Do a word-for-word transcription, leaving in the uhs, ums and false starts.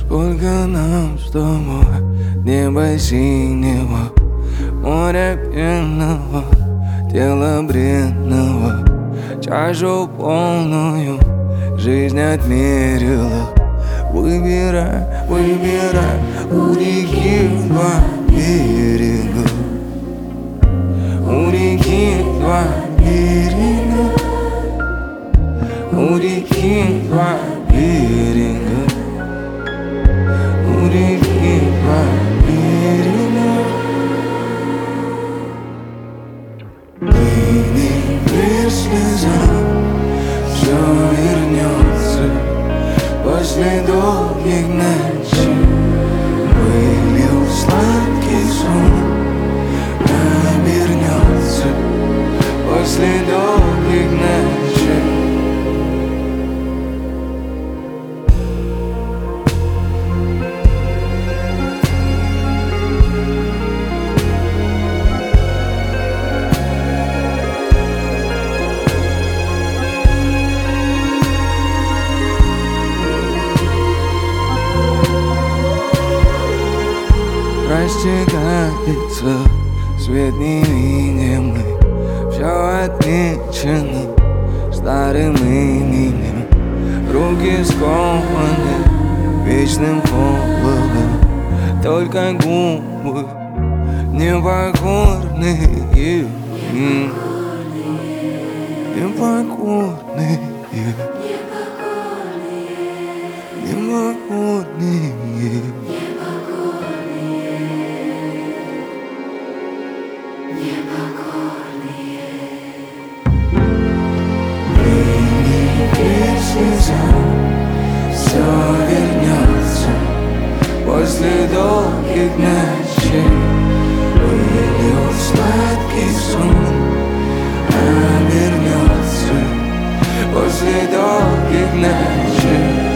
Сколько нам с тобой неба синего, моря пенного, тела бренного, чашу полную жизнь отмерила. Выбирай, выбирай у реки два берега, у реки два берега, у реки два берега, у реки два берега. Мы не верь слезам, все вернется после долгих ночей. Вылил сладкий сон, обернется после долгих ночей. Растекается свет невидимый, все отмечено старым именем. Руки скованы вечным холодом, только губы непокорные, м, непокорные, непокорные. Все вернется после долгих ночей. Вылил сладкий сон, обернется после долгих ночей.